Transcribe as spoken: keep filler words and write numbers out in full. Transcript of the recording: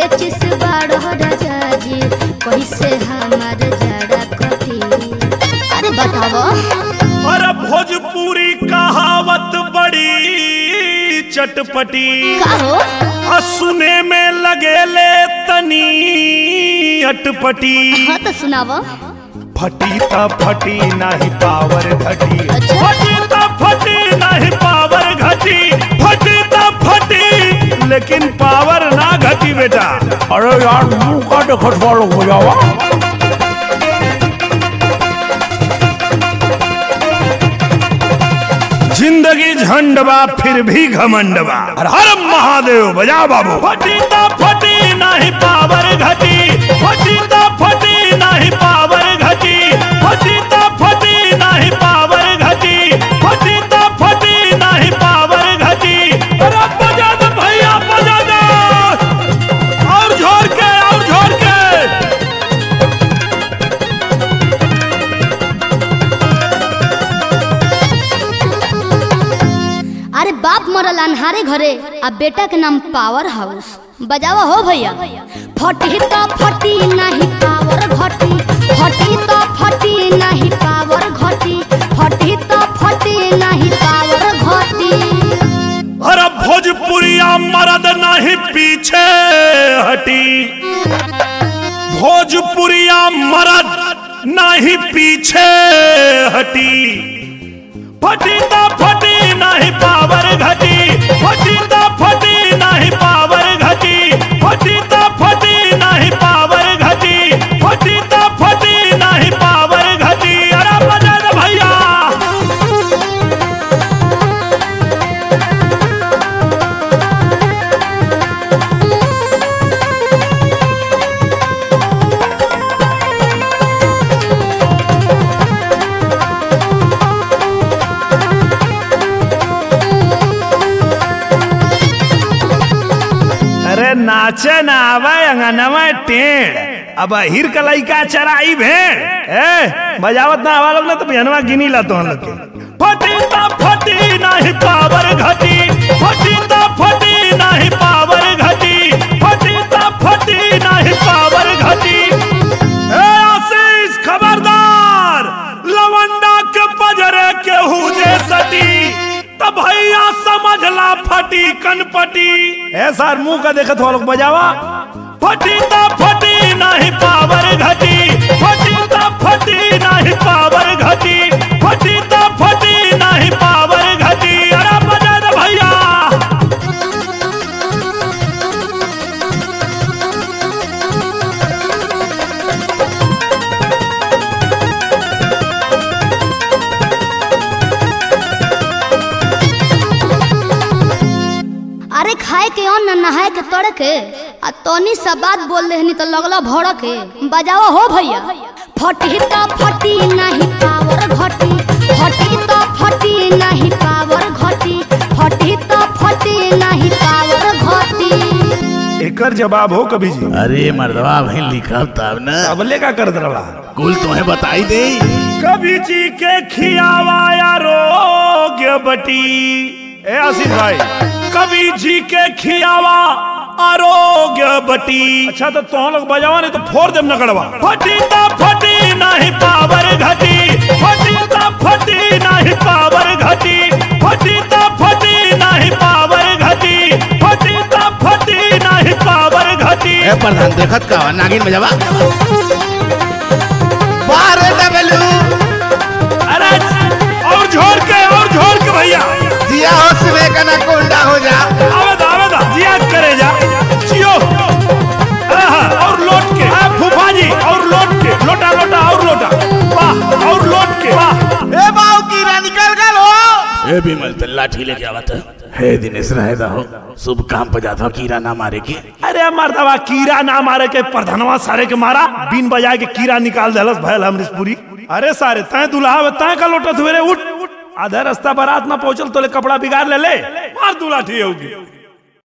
पेचिस बाड़ो राजा जी कैसे हमार जड़ा कटी। अरे बताओ। अरे भोजपुरी कहावत बड़ी चटपटी का हो? आ सुने में लगेले तनी अटपटी। हाँ तो सुनावो। फटी ता फटी नाही पावर घटी। अच्छा? फटी ता फटी नाही पावर घटी। फटी ता फटी लेकिन पावर ना घटी बेटा। अरे यार मुंह का देखत वालों हो जावा। जिंदगी झंडवा फिर भी घमंडवा। हर हर महादेव बजा बाबू। फटी ता फटी नहीं पावर घटी। फटी ता फटी नहीं पावर घटी। फटी ता फटी नहीं पावर घटी। फटी ता फटी नहीं पावर घटी। अरे बजा दो भैया बजा दो। और जोर के और जोर के। अरे बाप मरल अनहारे घरे अब बेटा के नाम पावर हाउस। बजावा हो भैया। फटी तो फटी नहीं पावर घटी। फटी तो फटी नहीं पावर घटी। फटी तो फटी नहीं पावर घटी। अरे भोजपुरिया मर्द नहीं पीछे हटी। भोजपुरिया मर्द नहीं पीछे हटी। फटी ता फटी नहीं पावर घटी। फटी ता फटी नहीं पावर घटी। फटी ता फटी नहीं पावर घटी। फटी ता फटी नहीं पावर घटी। अरे बजा दो भैया। अरे नाचे ना आवे अंगनवा टेढ़ अब हिर कलैका चराई भेड़। ए बजावत ना आवा लोग ना तो बिहनवा गिनी ला तो हम लोग के। फटी ता फटी नहीं पावर घटी। फटी ता फटी नहीं पावर घटी। फटी ता फटी नहीं पावर घटी। ए आशीष खबरदार लवंडा के पजरे के हुजे सटी तो भैया समझला फटी कनपटी। ऐसा मुंह का देखत हो लोग बजावा। फटी ता फटी नहीं पावर घटी। फटी ता फटी नहीं पावर घटी। फटी ता फटी नहीं पावर घटी। अरे बजा दो भैया। अरे खाए के और न नहाए के तोड़ के आ तोनी सा बात बोल देहनी तो लगला भड़ के। बजावा हो भैया। फटी तो फटी नहीं पावर घटी। फटी तो फटी नहीं पावर घटी। फटी तो फटी नहीं पावर घटी। एकर जवाब हो कभी जी। अरे मर्दवा भाई लिखल तब न अबले का कर दरला कुल तुम्हें बताई दे। कभी जी के खियावा आरोग्य बटी। ए आसिफ भाई कभी जी के खियावा आरोग्य बटी। अच्छा तो तुम लोग बजावा नहीं तो फोड़ देम नगड़वा। फटी ता फटी नहीं पावर घटी। फटी ता फटी नहीं पावर घटी। फटी ता फटी नहीं पावर घटी। फटी ता फटी नहीं पावर घटी। ए प्रधान देखत का नागिन बजावा। बारे डबलू। अरे और झोर के और झोर के भैया। दिया हो सुबह का ना कोंडा हो जा। आवेदा आवेदा जिया करे जा। जियो और लौट के फूफा जी और लौट के लोटा लोटा और लोटा वाह और लौट के वाह। ए बाऊ कीड़ा निकल गल हो। ए बिमल ते लाठी लेके आवत है दिनेश रहेदा हो। शुभ काम पे जाता कीड़ा ना मारे के। अरे मर्दवा कीड़ा ना मारे के प्रधानवा सारे के मारा बीन बजाए के कीड़ा निकाल देलस भयल हमरिस पूरी। अरे सारे तय दुल्हा तय का लोटा धुरे उठ आधा रास्ता बारात ना पहुंचल तो ले कपड़ा बिगाड़ ले ले मार दुलाठी होगी।